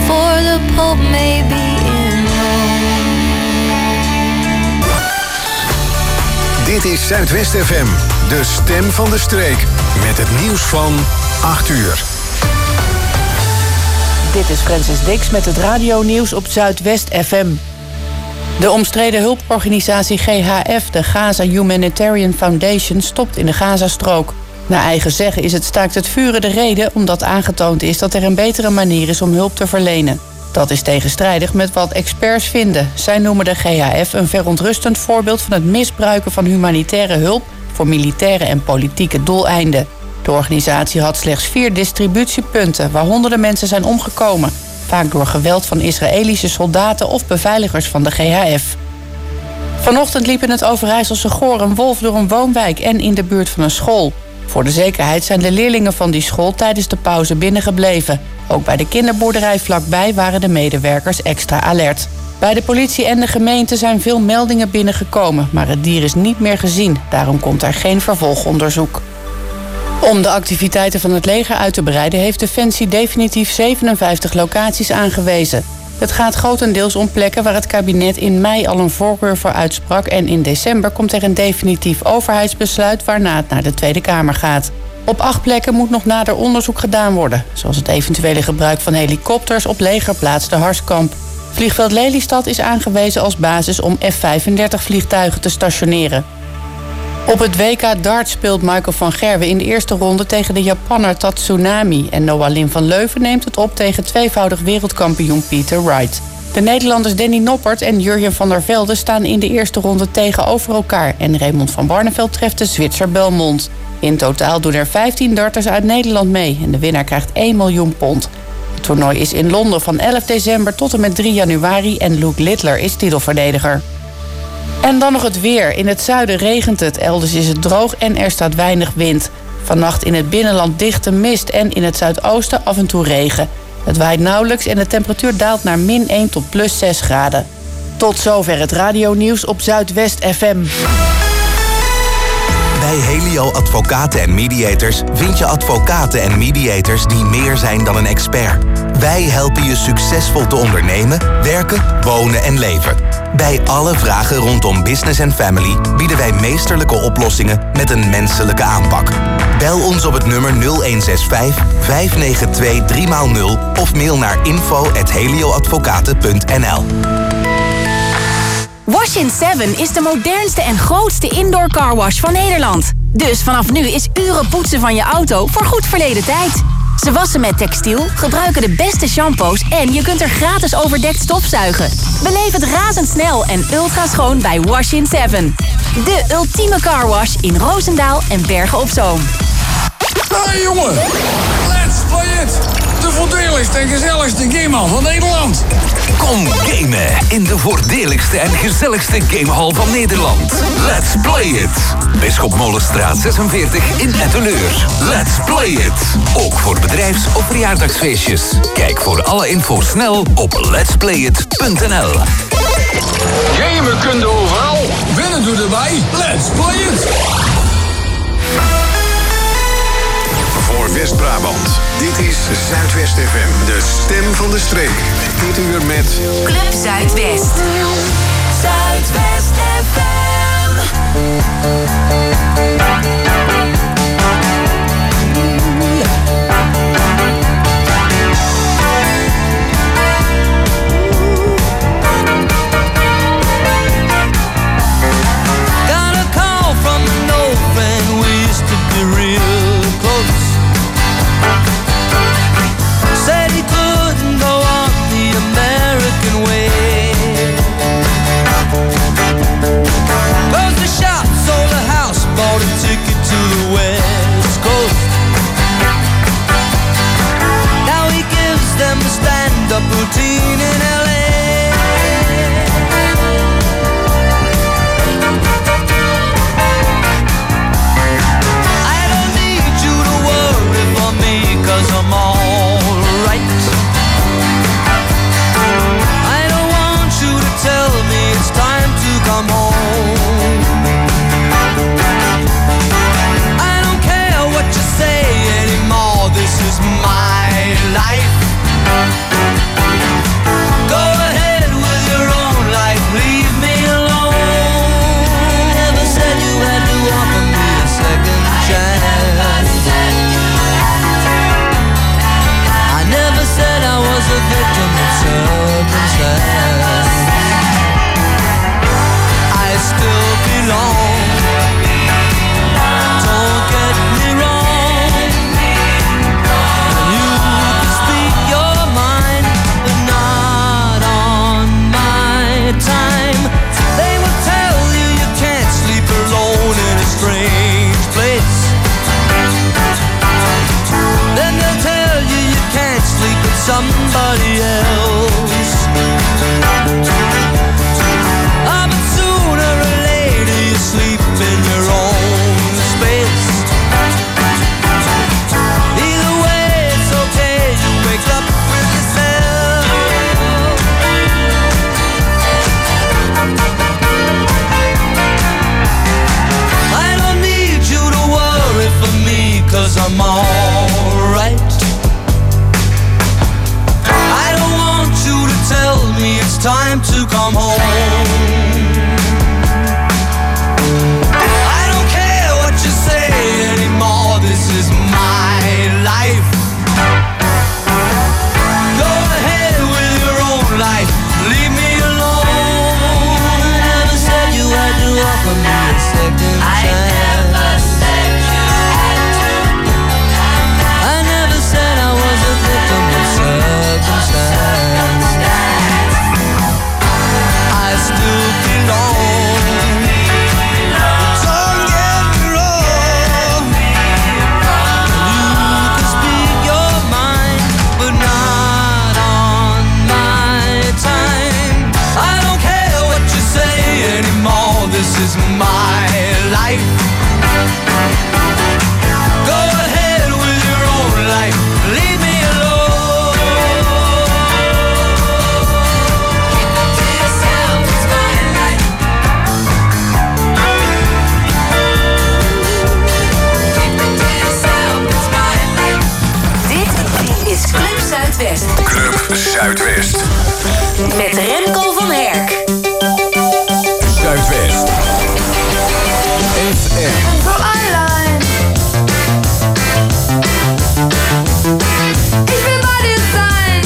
for the Pope may be in Rome. Dit is Zuidwest FM, de stem van de streek. Met het nieuws van 8 uur. Dit is Francis Dix met het radionieuws op Zuidwest FM. De omstreden hulporganisatie GHF, de Gaza Humanitarian Foundation, stopt in de Gazastrook. Naar eigen zeggen is het staakt het vuren de reden omdat aangetoond is dat er een betere manier is om hulp te verlenen. Dat is tegenstrijdig met wat experts vinden. Zij noemen de GHF een verontrustend voorbeeld van het misbruiken van humanitaire hulp voor militaire en politieke doeleinden. De organisatie had slechts 4 distributiepunten waar honderden mensen zijn omgekomen. Vaak door geweld van Israëlische soldaten of beveiligers van de GHF. Vanochtend liep in het Overijsselse Goor een wolf door een woonwijk en in de buurt van een school. Voor de zekerheid zijn de leerlingen van die school tijdens de pauze binnengebleven. Ook bij de kinderboerderij vlakbij waren de medewerkers extra alert. Bij de politie en de gemeente zijn veel meldingen binnengekomen, maar het dier is niet meer gezien. Daarom komt er geen vervolgonderzoek. Om de activiteiten van het leger uit te breiden heeft Defensie definitief 57 locaties aangewezen. Het gaat grotendeels om plekken waar het kabinet in mei al een voorkeur voor uitsprak en in december komt er een definitief overheidsbesluit waarna het naar de Tweede Kamer gaat. Op 8 plekken moet nog nader onderzoek gedaan worden, zoals het eventuele gebruik van helikopters op legerplaats de Harskamp. Vliegveld Lelystad is aangewezen als basis om F-35 vliegtuigen te stationeren. Op het WK Dart speelt Michael van Gerwen in de eerste ronde tegen de Japanner Tatsunami en Noah Lim van Leuven neemt het op tegen tweevoudig wereldkampioen Peter Wright. De Nederlanders Danny Noppert en Jurjen van der Velde staan in de eerste ronde tegenover elkaar en Raymond van Barneveld treft de Zwitser Belmont. In totaal doen er 15 darters uit Nederland mee en de winnaar krijgt 1 miljoen pond. Het toernooi is in Londen van 11 december tot en met 3 januari en Luke Littler is titelverdediger. En dan nog het weer. In het zuiden regent het, elders is het droog en er staat weinig wind. Vannacht in het binnenland dichte mist en in het zuidoosten af en toe regen. Het waait nauwelijks en de temperatuur daalt naar -1 tot +6 graden. Tot zover het radionieuws op Zuidwest FM. Bij Helio Advocaten en Mediators vind je advocaten en mediators die meer zijn dan een expert. Wij helpen je succesvol te ondernemen, werken, wonen en leven. Bij alle vragen rondom business en family bieden wij meesterlijke oplossingen met een menselijke aanpak. Bel ons op het nummer 0165 592 3x0 of mail naar info@helioadvocaten.nl. Wash in 7 is de modernste en grootste indoor carwash van Nederland. Dus vanaf nu is uren poetsen van je auto voor goed verleden tijd. Ze wassen met textiel, gebruiken de beste shampoos en je kunt er gratis overdekt stofzuigen. Beleef het razendsnel en ultra schoon bij Wash in 7. De ultieme carwash in Roosendaal en Bergen op Zoom. Hey jongen, let's play it! De voordeligste en gezelligste gamehall van Nederland. Kom gamen in de voordeligste en gezelligste gamehall van Nederland. Let's play it! Bisschop Molenstraat 46 in Etteleur. Let's play it! Ook voor bedrijfs- of verjaardagsfeestjes. Kijk voor alle info snel op letsplayit.nl. Gamen kun je overal, winnen doe erbij. Let's play it! Voor West-Brabant. Dit is Zuidwest FM, de stem van de streek. Dit uur met Club Zuidwest. Zuidwest FM. Got a call from an old friend, we used to be real close. Said he couldn't go on the American way, 'cause the shops I'm alright. I don't want you to tell me it's time to come home. I don't care what you say anymore, this is my life. Go ahead with your own life, leave me alone. I never said you had to offer me a second chance. I never said I was a victim of circumstance. I still belong. Don't get me wrong. You can speak your mind, but not on my time. I don't care what you say anymore, this is my life. Go ahead with your own life, leave me alone. Keep it to yourself, it's my life. Keep it to yourself, it's my life. Dit is Club Zuidwest. Club Zuidwest. Met Remco van Herk. Zuidwest. FM. So allein. Ich will bei dir sein.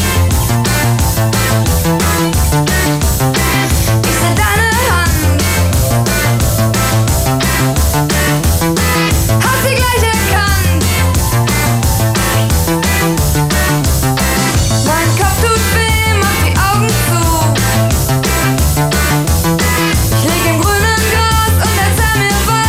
Ich seh deine Hand. Hab sie gleich erkannt. Mein Kopf tut weh, mach die Augen zu. Ich lieg im grünen Gras und erzähl mir was.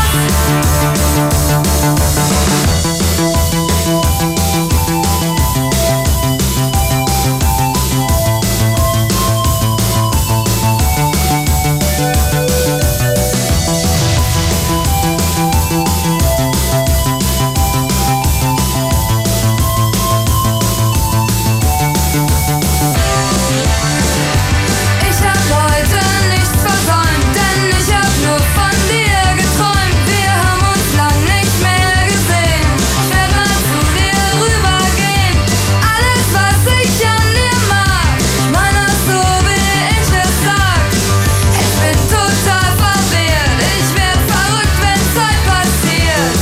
Ich hab heute nichts versäumt, denn ich hab nur von dir geträumt. Wir haben uns lang nicht mehr gesehen. Ich werd mal zu dir rübergehen. Alles, was ich an dir mag, ich mein das so, wie ich es sag. Ich bin total verwirrt, ich werd verrückt, wenn's heute passiert.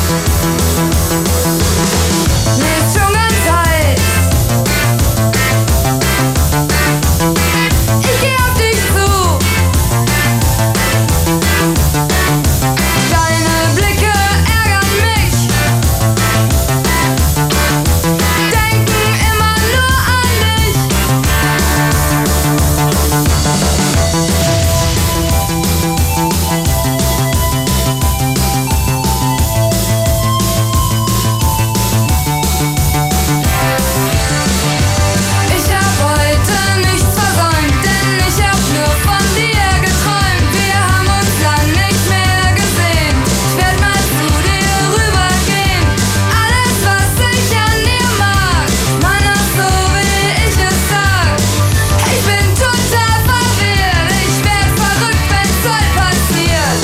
Mir ist schon ganz heiß. Ich geh auf dich zu. Deine Blicke ärgern mich. Denken immer nur an dich. Ich hab heute nichts versäumt, denn ich hab nur von dir geträumt. Wir haben uns lang nicht mehr gesehen. Ich werd mal zu dir rübergehen. Alles, was ich an dir mag, ich mein das so, wie ich es sag. Ich bin total verwirrt, ich werd verrückt, wenn's heute passiert.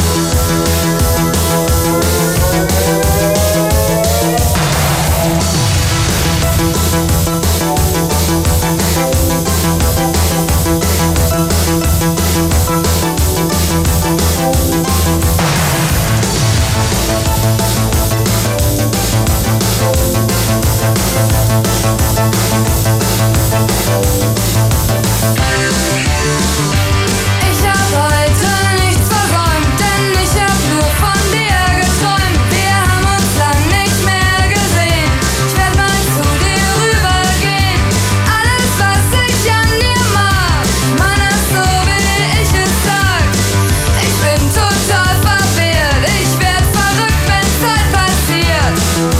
Ich hab heute nichts versäumt, denn ich hab nur von dir geträumt. Wir haben uns lang nicht mehr gesehen. Ich werd mal zu dir rübergehen. Alles, was ich an dir mag, ich mein das so, wie ich es sag. Ich bin total verwirrt, ich werd verrückt, wenn's heute passiert.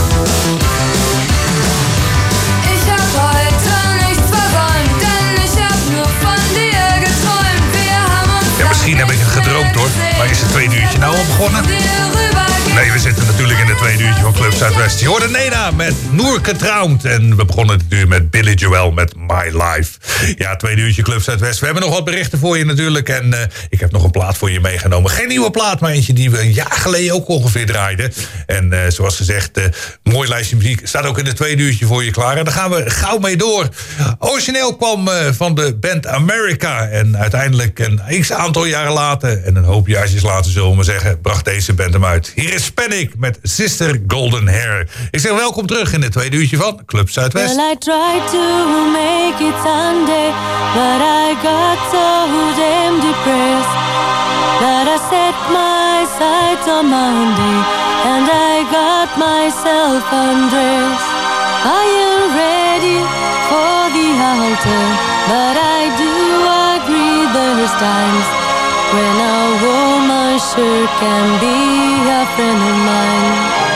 Ich hab heute nichts versäumt, denn ich hab nur von dir geträumt. Wir haben uns Ja, misschien heb ik het gedroomd hoor. Maar is het tweede uurtje nou al begonnen? Nee, we zitten natuurlijk in het tweede uurtje van Club Zuidwest. Je hoorde Nena met Noerke Trouwt. En we begonnen het uur met Billy Joel met My Life. Ja, tweede uurtje Club Zuidwest. We hebben nog wat berichten voor je natuurlijk. En ik heb nog een plaat voor je meegenomen. Geen nieuwe plaat, maar eentje die we een jaar geleden ook ongeveer draaiden. En zoals gezegd, Mooi lijstje muziek. Staat ook in het tweede uurtje voor je klaar. En daar gaan we gauw mee door. Origineel kwam van de band America. En uiteindelijk een x-aantal jaren later... en een hoop jaartjes later, zullen we maar zeggen... bracht deze band hem uit. Hier is Panic met Sister Golden Hair. Ik zeg welkom terug in het tweede uurtje van Club Zuidwest. Well, I tried to make it Sunday, but I got so damn depressed that I set my sights on Monday and I got myself undressed. I am ready for the altar, but I do agree there's times when a woman sure can be a friend of mine.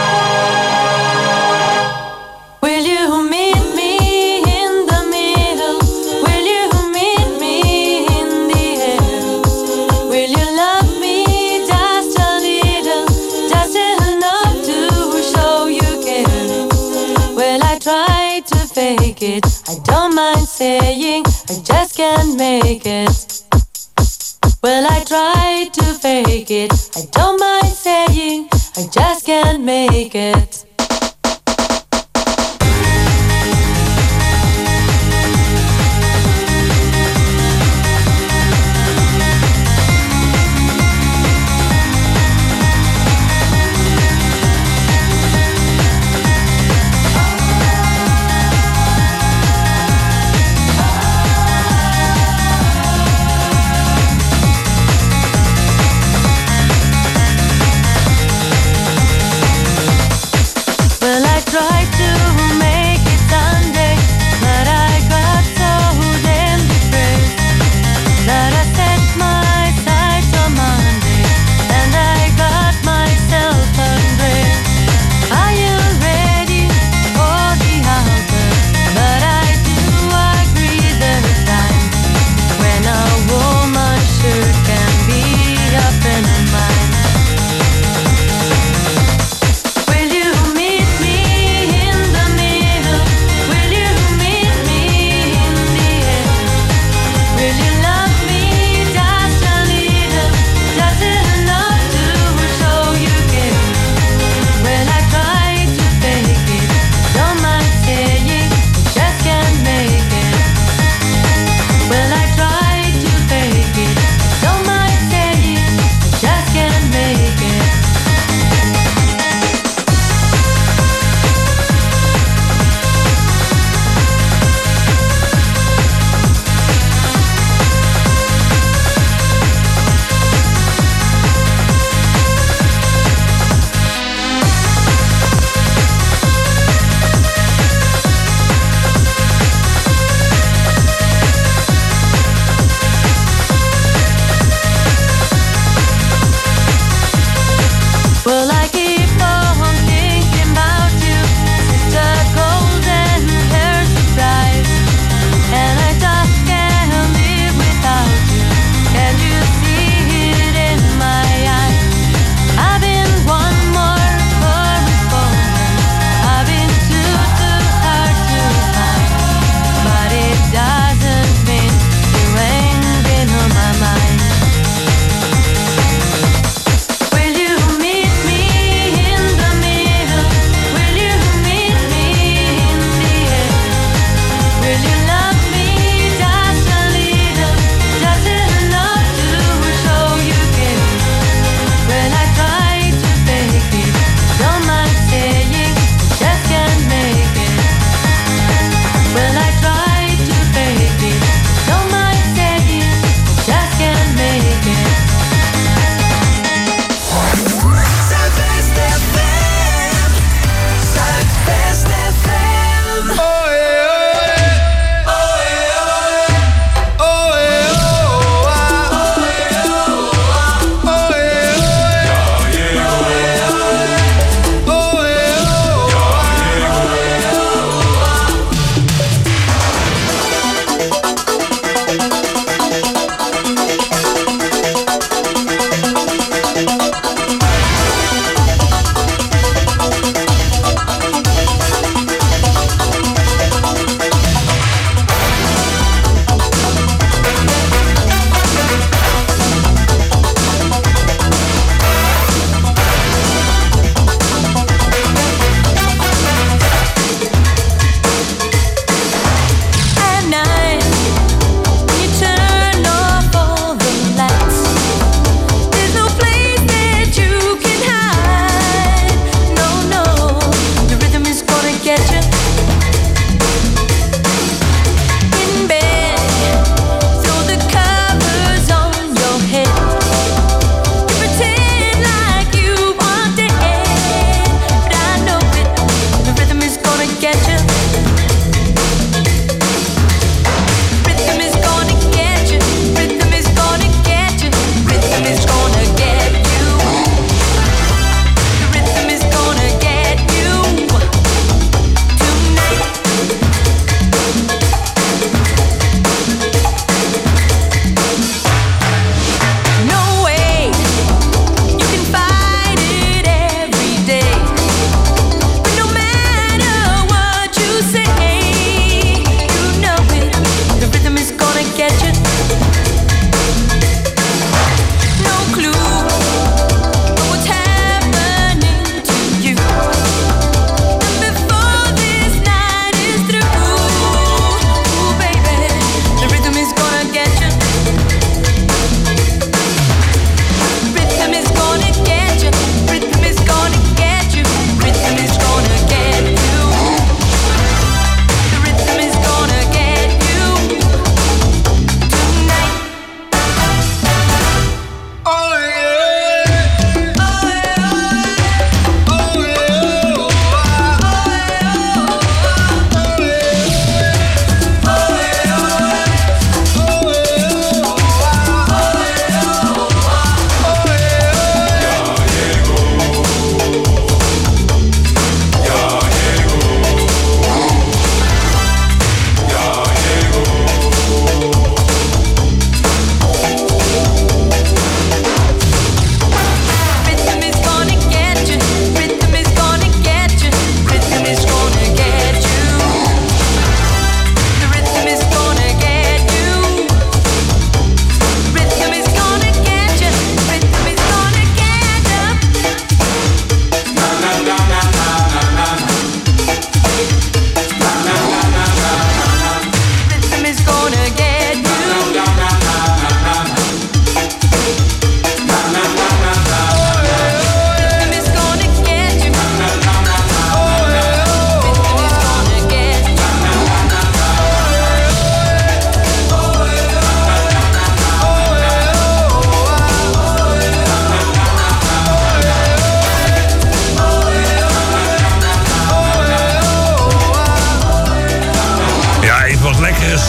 Will you meet me in the middle? Will you meet me in the air? Will you love me just a little, just enough to show you care? Well, I try to fake it, I don't mind saying I just can't make it. Well, I try to fake it, I don't mind saying I just can't make it.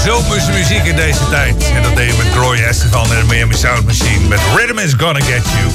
zomerse muziek in deze tijd. En dat deden we met Gloria Estefan en de Miami Sound Machine met Rhythm is Gonna Get You.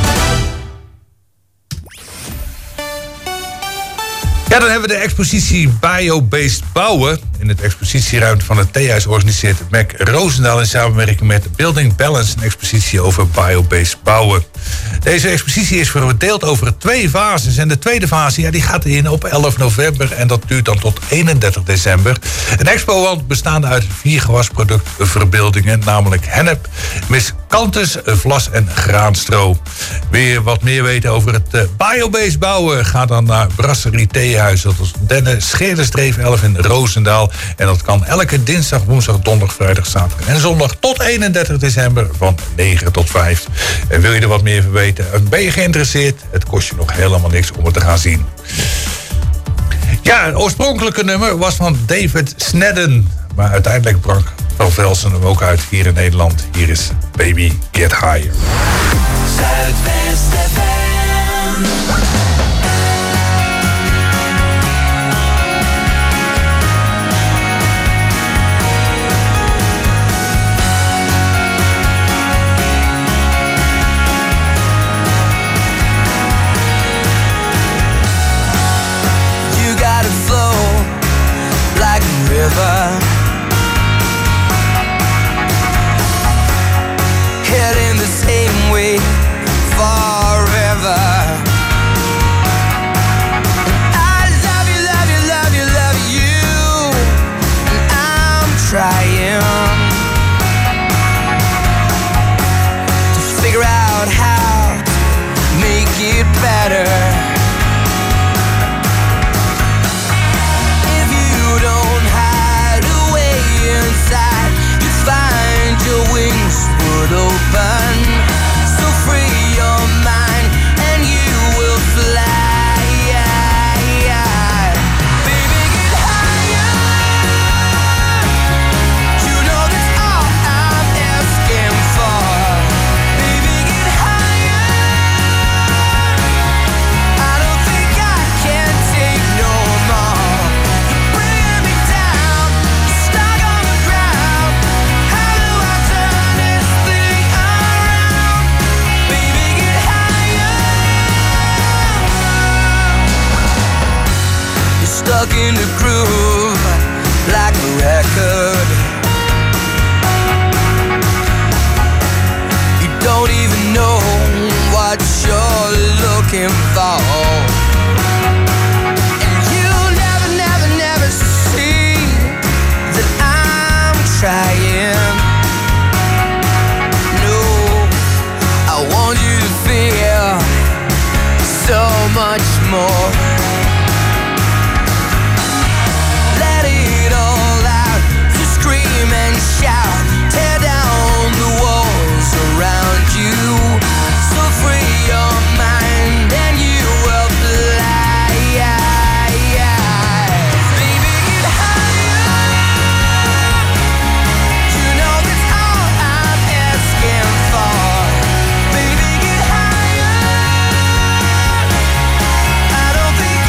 Ja, dan hebben we de expositie Bio-Based Bouwen. In het expositieruimte van het Theehuis organiseert Mac Roosendaal in samenwerking met Building Balance een expositie over bio-based bouwen. Deze expositie is verdeeld over 2 fases. En de tweede fase die gaat in op 11 november en dat duurt dan tot 31 december. Een expo-wand bestaande uit 4 gewasproductverbeeldingen, namelijk hennep, miscanthus, vlas en graanstro. Wil je wat meer weten over het bio-based bouwen? Ga dan naar Brasserie Theehuis. Dat is Denne Scheerderstreef 11 in Roosendaal. En dat kan elke dinsdag, woensdag, donderdag, vrijdag, zaterdag en zondag tot 31 december van 9 tot 5. En wil je er wat meer van weten? En ben je geïnteresseerd? Het kost je nog helemaal niks om het te gaan zien. Ja, het oorspronkelijke nummer was van David Snedden. Maar uiteindelijk brak Van Velsen hem ook uit hier in Nederland. Hier is Baby Get Higher. Zuidwest FM. Heading the same way forever. I love you, love you, love you, love you, and I'm trying to figure out how to make it better. Open, so free your mind and you will fly. Baby, get higher. You know that's all I'm asking for. Baby, get higher. I don't think I can take no more. You're bringing me down, you're stuck on the ground. How do I turn this thing around? Baby, get higher. You're stuck in the groove like a record. You don't even know what you're looking for. And you'll never, never, never see that I'm trying. No, I want you to feel so much more. Let it all out, you scream and shout, tear down the walls around you, so free your mind and you will fly. Baby, get higher. You know that's all I'm asking for. Baby, get higher. I don't think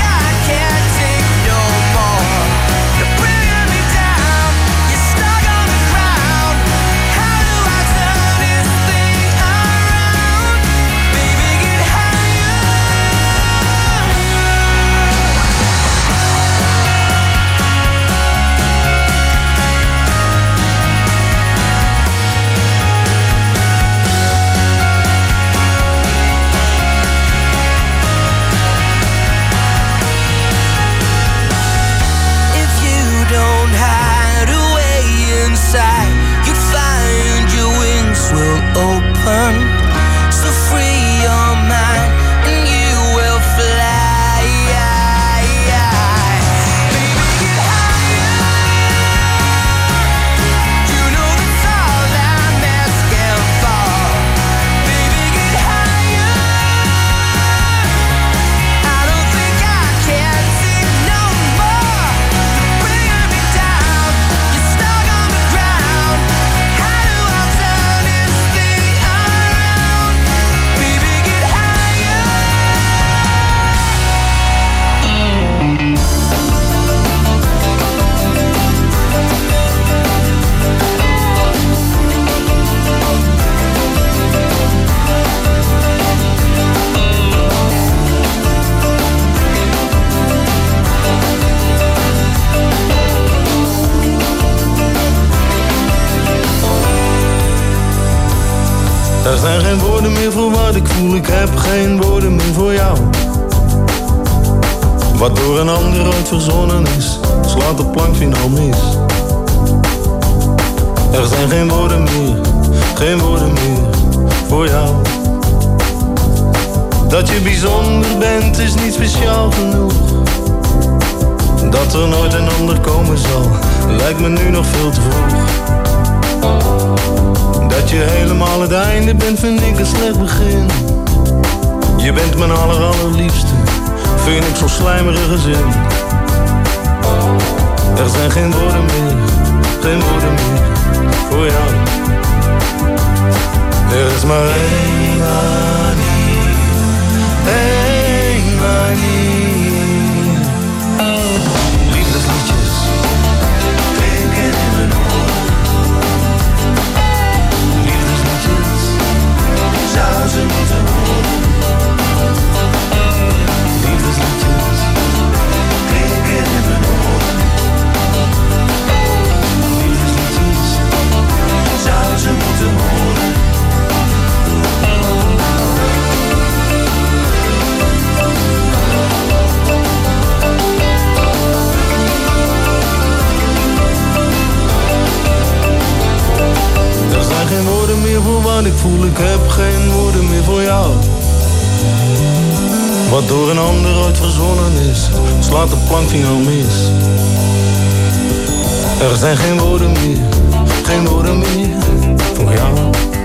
Er zijn geen woorden meer voor wat ik voel, ik heb geen woorden meer voor jou. Wat door een ander ooit verzonnen is, slaat de plank finaal mis. Er zijn geen woorden meer voor jou. Dat je bijzonder bent is niet speciaal genoeg. Dat er nooit een ander komen zal, lijkt me nu nog veel te vroeg. Dat je helemaal het einde bent, vind ik een slecht begin. Je bent mijn allerliefste, vind ik zo'n slijmerige zin. Er zijn geen woorden meer voor jou. Er is maar één manier, één manier. Liefdesliedjes klinken in mijn oren. Liefdesliedjes, zou ze moeten horen. Liefdesliedjes klinken in mijn oren. Liefdesliedjes, zou ze moeten horen. Er zijn geen woorden meer voor wat ik voel, ik heb geen woorden meer voor jou. Wat door een ander ooit verzonnen is, slaat de plank finaal mis. Er zijn geen woorden meer voor jou.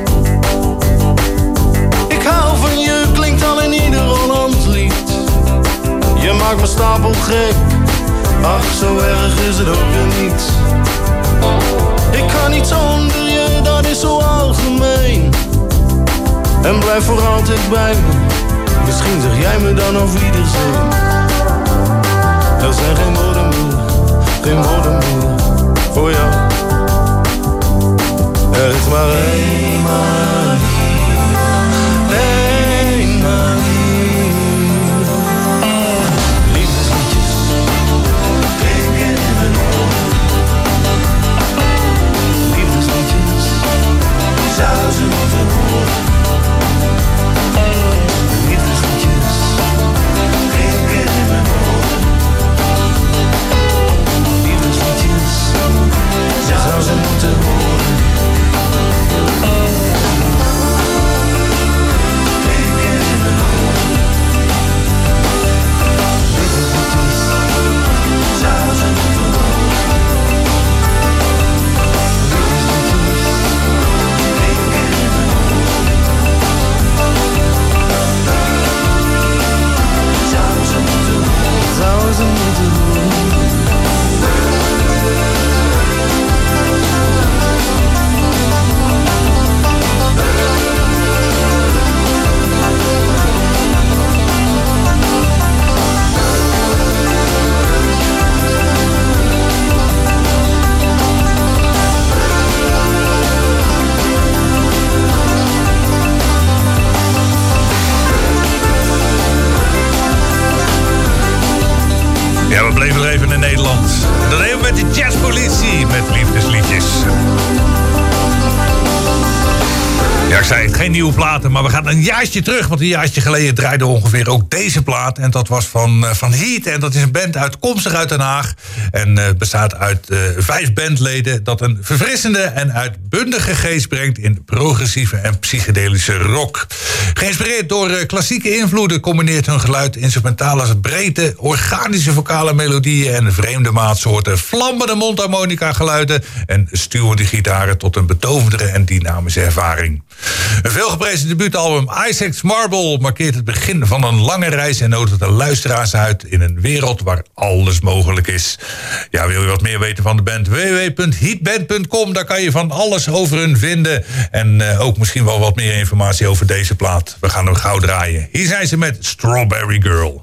Ik hou van je, klinkt al in ieder Hollands lied. Je maakt me stapel gek, ach zo erg is het ook weer niet. Ik kan niet zonder je, dat is zo algemeen. En blijf voor altijd bij me, misschien zeg jij me dan auf Wiedersehen. Er zijn geen woorden meer voor jou. Er is maar één manier, één manier. Liefdesliedjes klinken in mijn oren. Liefdesliedjes, zou ze moeten horen. Liefdesliedjes klinken in mijn oren. Liefdesliedjes, zou ze moeten horen. Ja, we bleven er even in Nederland. Dat deden we met de Jazzpolitie, met liefdesliedjes. Ja, ik zei het, geen nieuwe platen, maar we gaan een jaartje terug. Want een jaartje geleden draaide ongeveer ook deze plaat. En dat was van Heat. En dat is een band komstig uit Den Haag. En bestaat uit 5 bandleden. Dat een verfrissende en uitbundige geest brengt in progressieve en psychedelische rock. Geïnspireerd door klassieke invloeden combineert hun geluid instrumentale breedte, organische vocale melodieën en vreemde maatsoorten, vlammende mondharmonica geluiden en stuwende gitaren tot een betovendere en dynamische ervaring. Een veelgeprezen debuutalbum Isaac's Marble markeert het begin van een lange reis en nodigt de luisteraars uit in een wereld waar alles mogelijk is. Ja, wil je wat meer weten van de band? www.heatband.com, daar kan je van alles over hun vinden. En ook misschien wel wat meer informatie over deze plaat. We gaan hem gauw draaien. Hier zijn ze met Strawberry Girl.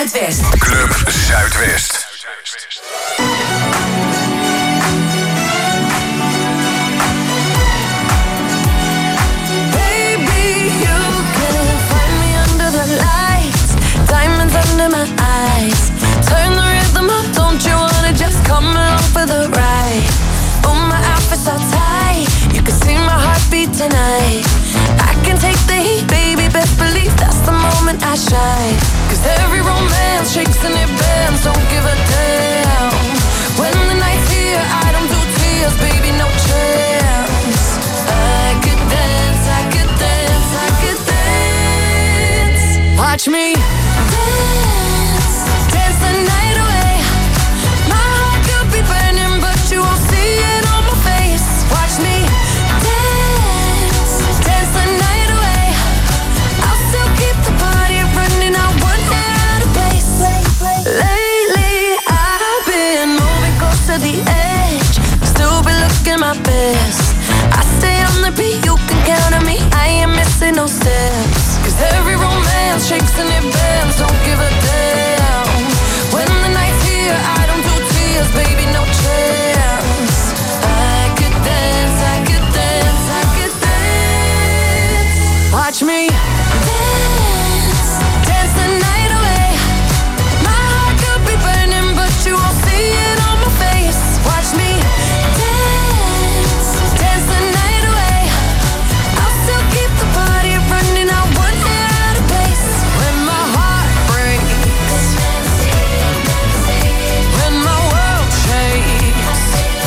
Zuidwest. Club Zuidwest. Under my eyes, turn the rhythm up. Don't you wanna just come along for the ride? Oh, my outfit's all tight. You can see my heartbeat tonight. I can take the heat, baby. Best believe that's the moment I shine. 'Cause every romance shakes and it bends. Don't give a damn. When the night's here, I don't do tears, baby. No chance. I could dance, I could dance, I could dance. Watch me. Dance the night away. My heart could be burning, but you won't see it on my face. Watch me dance, dance the night away. I'll still keep the party running. I won't get out of place. Lately I've been moving close to the edge. Still be looking my best. I stay on the beat, you can count on me. I ain't missing no steps. 'Cause every romance shakes and it bends. Don't give a damn. When the night's here, I don't do tears, baby, no chance. I could dance, I could dance, I could dance. Watch me dance, dance the night away. My heart could be burning, but you won't see it on my face. Watch me dance, dance the night away. I'll still keep the party running. I won't get out of place. When my heart breaks, when my world shakes,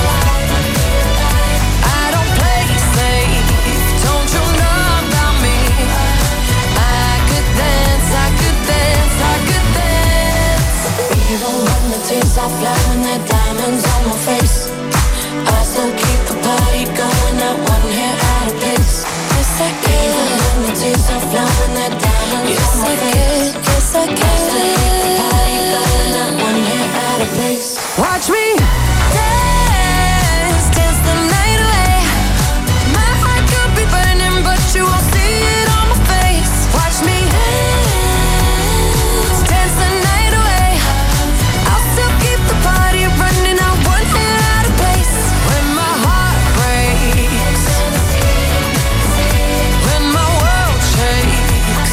I don't play safe. Don't you know about me? I could dance, I could dance, I could dance. Even when the tears are flowing, the diamonds on my face, I still keep the party going. Not one hair out of place. Yes, I can. Even when the tears are flowing, the diamonds on my face. Yes, I can. I still keep the party going. Not one hair out of place. Watch me dance, dance the night away. My heart could be burning, but you won't see it on my face. Watch me dance, dance the night away. I'll still keep the party running. I won't get out of place. When my heart breaks, when my world shakes,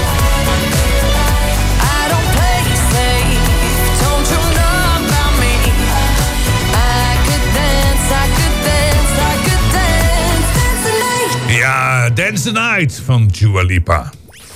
I don't play safe. Don't you know about me? I could dance, I could dance, I could dance. Dance the night. Ja, Dance the Night van Dua Lipa.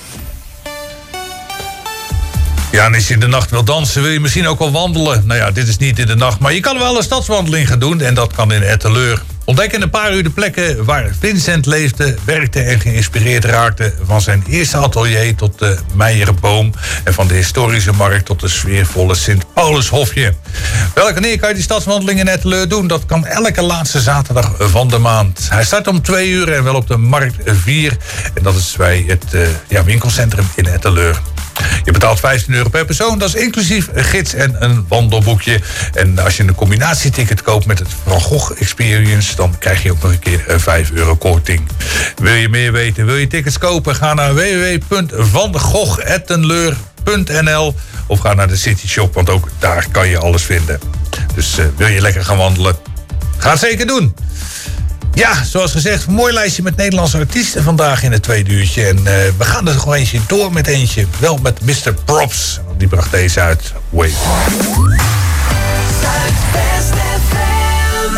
Ja, en als je in de nacht wil dansen, wil je misschien ook wel wandelen. Nou ja, dit is niet in de nacht, maar je kan wel een stadswandeling gaan doen. En dat kan in Etteleur. Ontdek in een paar uur de plekken waar Vincent leefde, werkte en geïnspireerd raakte. Van zijn eerste atelier tot de Meijerboom. En van de historische markt tot de sfeervolle Sint-Paulushofje. Welke wanneer kan je die stadswandeling in Etteleur doen? Dat kan elke laatste zaterdag van de maand. Hij start om 2 uur en wel op de Markt 4. En dat is bij het winkelcentrum in Etteleur. Je betaalt €15 per persoon, dat is inclusief een gids en een wandelboekje. En als je een combinatieticket koopt met het Van Gogh Experience, dan krijg je ook nog een keer €5 korting. Wil je meer weten, wil je tickets kopen? Ga naar www.vangoghettenleur.nl of ga naar de City Shop, want ook daar kan je alles vinden. Dus wil je lekker gaan wandelen? Ga het zeker doen. Ja, zoals gezegd, een mooi lijstje met Nederlandse artiesten vandaag in het tweede uurtje. En we gaan er gewoon eentje door met eentje. Wel met Mr. Props. Die bracht deze uit. Wave. Zuidwest FM.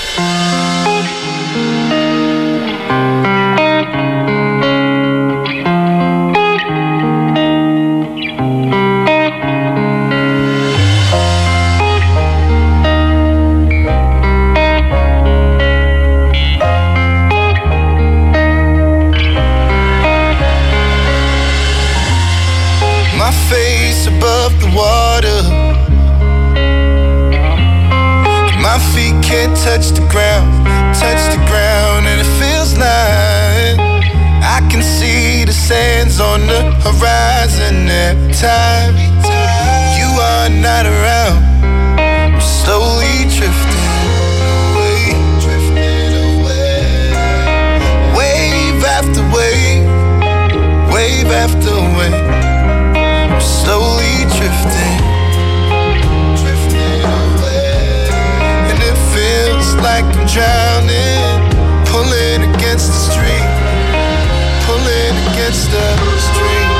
Can't touch the ground, and it feels like I can see the sands on the horizon every time you are not around. I'm slowly drifting away, wave after wave, wave after wave. I'm slowly drifting. against the street.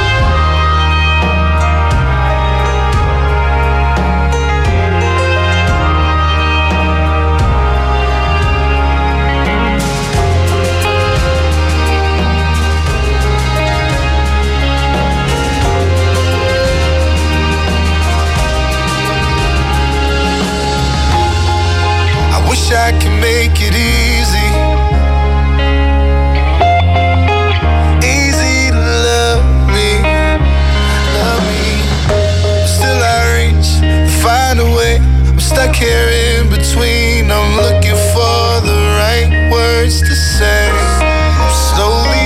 I can make it easy, easy to love me. Still I reach, find a way. I'm stuck here in between. I'm looking for the right words to say. I'm slowly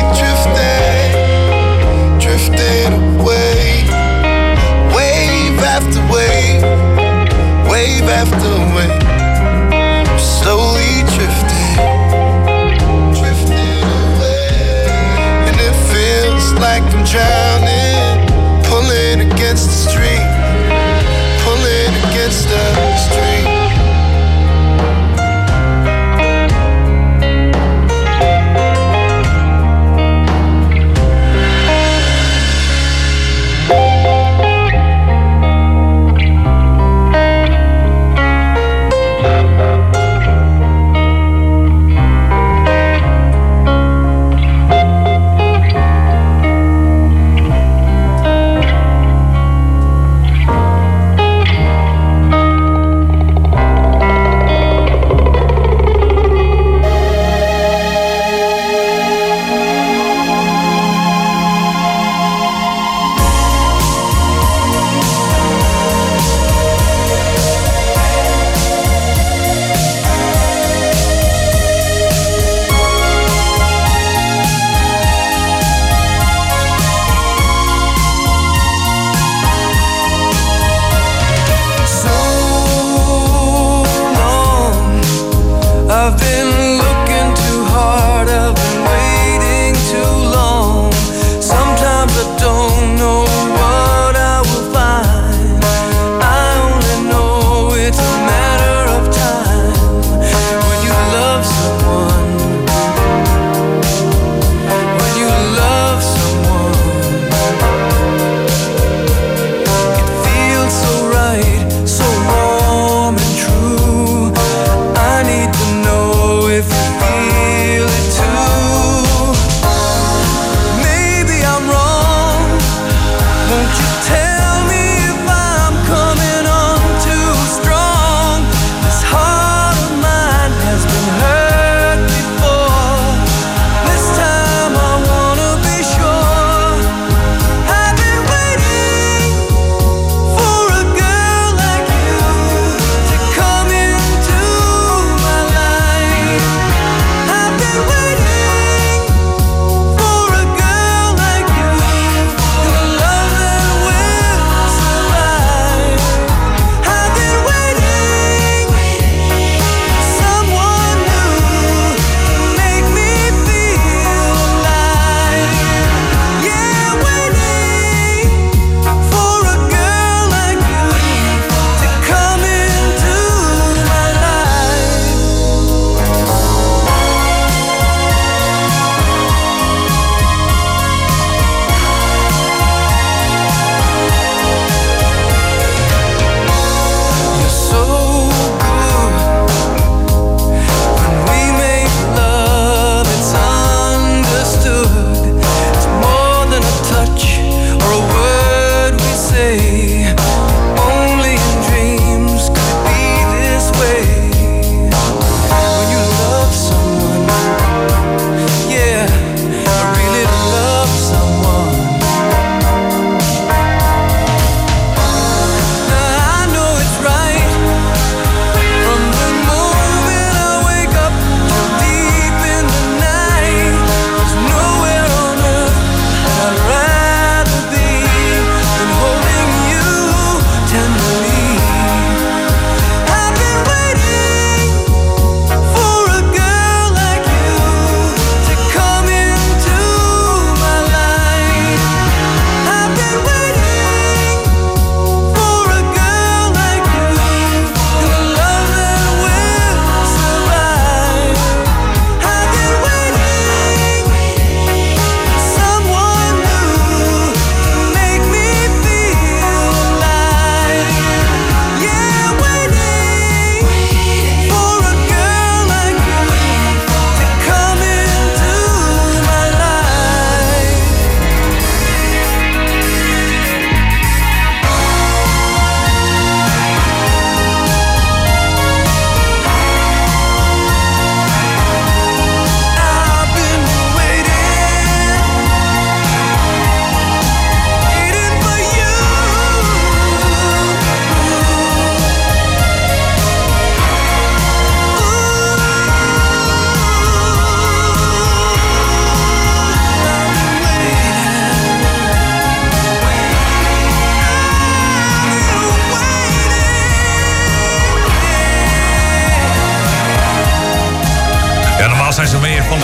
drifting away, wave after wave, wave after wave. Slowly drifting away. And it feels like I'm drowning, pulling against the street, pulling against the street.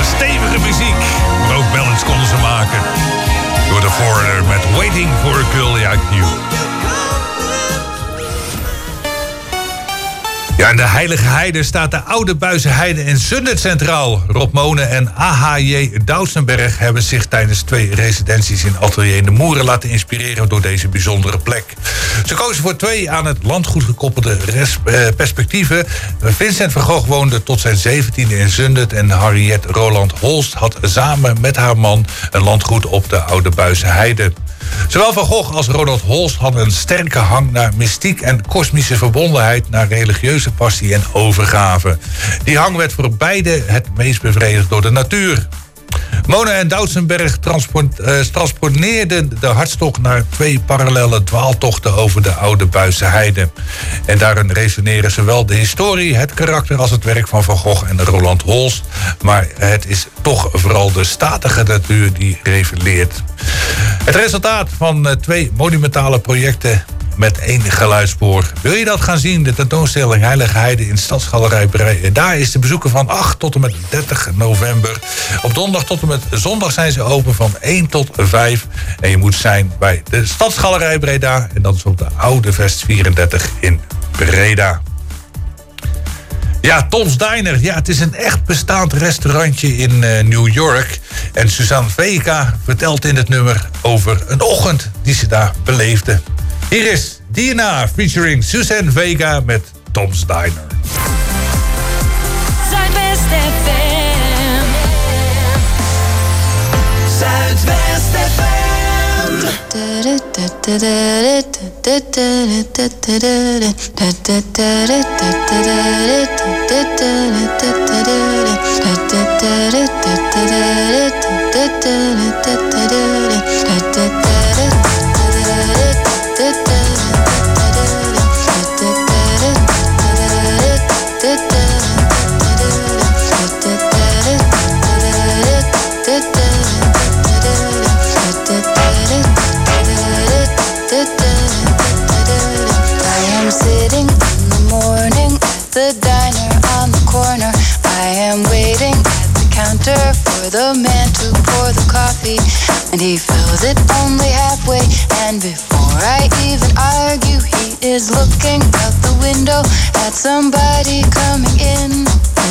stevige muziek. Maar ook ballads konden ze maken. Door de Foreigner met Waiting for a Girl Like You. Ja, in de Heilige Heide staat de Oude Buizen Heide in Zundert centraal. Rob Monen en A.H.J. Dousenberg hebben zich tijdens 2 residenties in Atelier de Moeren laten inspireren door deze bijzondere plek. Ze kozen voor 2 aan het landgoed gekoppelde perspectieven. Vincent van Gogh woonde tot zijn 17e in Zundert en Harriet Roland Holst had samen met haar man een landgoed op de Oude Buizen Heide. Zowel Van Gogh als Ronald Holst hadden een sterke hang naar mystiek en kosmische verbondenheid, naar religieuze passie en overgave. Die hang werd voor beide het meest bevredigd door de natuur. Monen en Dousenberg transponeerden de hartstocht naar 2 parallele dwaaltochten over de Oude Buizen Heide. En daarin resoneren zowel de historie, het karakter als het werk van Van Gogh en Roland Holst. Maar het is toch vooral de statige natuur die reveleert. Het resultaat van 2 monumentale projecten met 1 geluidsspoor. Wil je dat gaan zien? De tentoonstelling Heilige Heide in Stadsgalerij Breda. Daar is te bezoeken van 8 tot en met 30 november. Op donderdag tot en met zondag zijn ze open van 1 tot 5. En je moet zijn bij de Stadsgalerij Breda. En dat is op de Oude Vest 34 in Breda. Ja, Tom's Diner. Ja, het is een echt bestaand restaurantje in New York. En Suzanne Vega vertelt in het nummer over een ochtend die ze daar beleefde. Hier is DNA featuring Suzanne Vega met Tom's Diner. Zuidwest FM. Zuidwest FM. Sitting in the morning at the diner on the corner. I am waiting at the counter for the man to pour the coffee, and he fills it only halfway. And before I even argue, he is looking out the window at somebody coming in.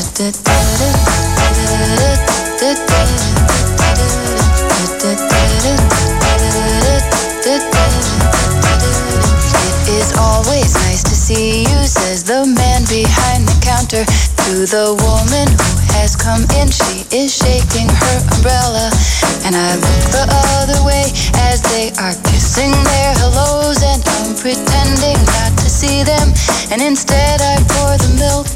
It is always nice to see you, says the man behind the counter to the woman who has come in. She is shaking her umbrella, and I look the other way as they are kissing their hellos, and I'm pretending not to see them, and instead I pour the milk.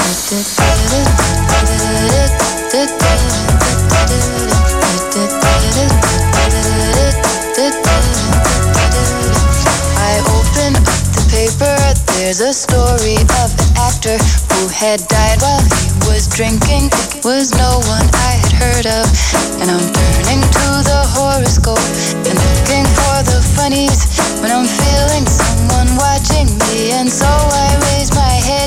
I open up the paper, there's a story of an actor who had died while he was drinking. It was no one I had heard of, and I'm turning to the horoscope and looking for the funnies when I'm feeling someone watching me, and so I raise my head.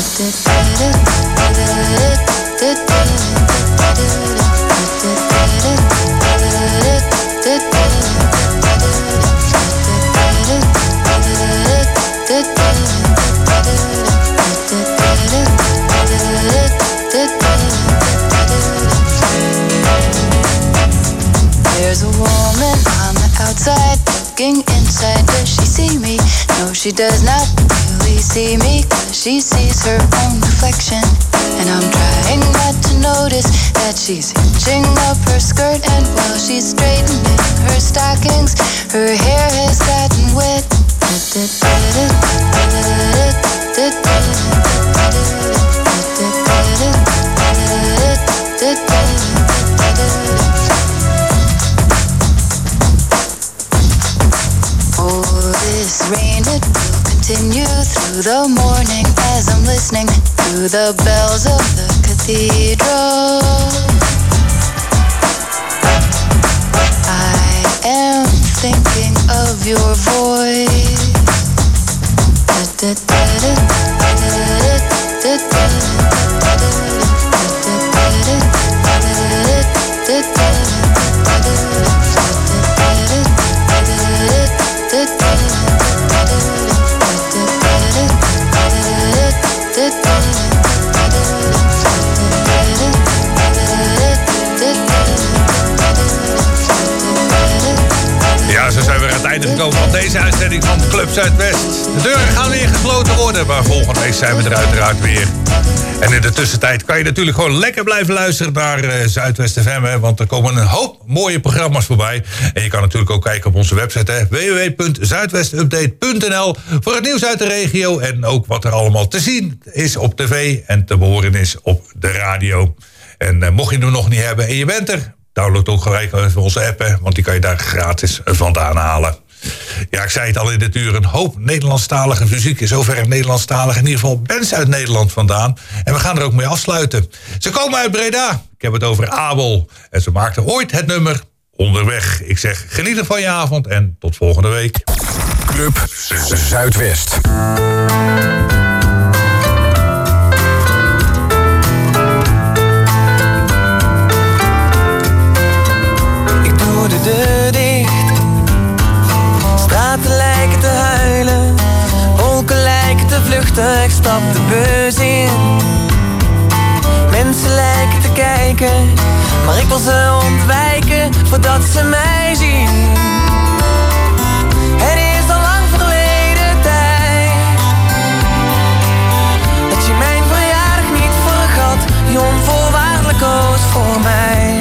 There's a woman on the outside looking inside. Does she see me? No, she does not really see me, 'cause she sees her own reflection. And I'm trying not to notice that she's hitching up her skirt, and while she's straightening her stockings, her hair has gotten wet. Oh, this rain, it will continue through the morning as I'm listening to the bells of the cathedral. I am thinking of your voice. zijn we weer aan het einde gekomen van deze uitzending van Club Zuidwest. De deuren gaan weer gesloten worden, maar volgende week zijn we er uiteraard weer. En in de tussentijd kan je natuurlijk gewoon lekker blijven luisteren naar Zuidwest FM. Hè, want er komen een hoop mooie programma's voorbij. En je kan natuurlijk ook kijken op onze website www.zuidwestupdate.nl voor het nieuws uit de regio. En ook wat er allemaal te zien is op tv en te horen is op de radio. En mocht je hem nog niet hebben en je bent er, download ook gelijk even onze app, hè, want die kan je daar gratis vandaan halen. Ja, ik zei het al in dit uur, een hoop Nederlandstalige muziek. In zoverre Nederlandstalig, in ieder geval bands uit Nederland vandaan. En we gaan er ook mee afsluiten. Ze komen uit Breda. Ik heb het over Abel. En ze maakten ooit het nummer Onderweg. Ik zeg, geniet van je avond en tot volgende week. Club Zuidwest. Ik doe de deur dicht. Straten lijken te huilen, wolken lijken te vluchten, ik stap de bus in. Mensen lijken te kijken, maar ik wil ze ontwijken voordat ze mij zien. Het is al lang verleden tijd dat je mijn verjaardag niet vergat, die onvoorwaardelijk koos voor mij.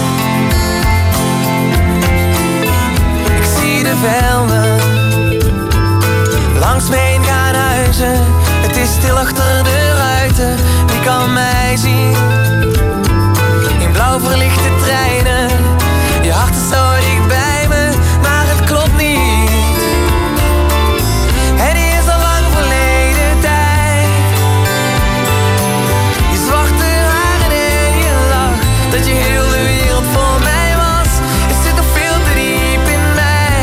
De velden langs me heen gaan huizen, het is stil achter de ruiten, wie kan mij zien? In blauw verlichte treinen, je hart is zo dicht bij me, maar het klopt niet. Het is al lang verleden tijd. Je zwarte haren en je lach, dat je heel de wereld voor mij was, het zit nog veel te diep in mij.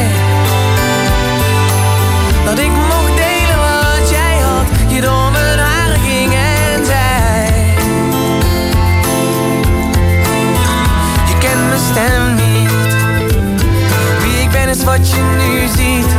Dat ik mocht delen wat jij had, je door mijn haren ging en zei. Je kent mijn stem niet, wie ik ben is wat je nu ziet.